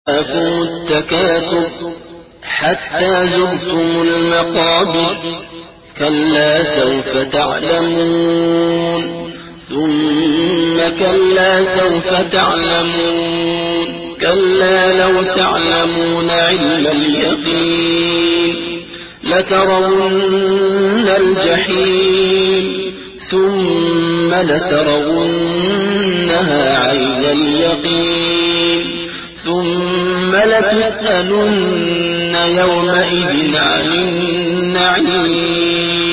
ألهاكم التكاثر حتى زرتم المقابر كلا سوف تعلمون ثم كلا سوف تعلمون كلا لو تعلمون علم اليقين لترون الجحيم ثم لترونها عين اليقين ثم لتسألن يومئذ عن النعيم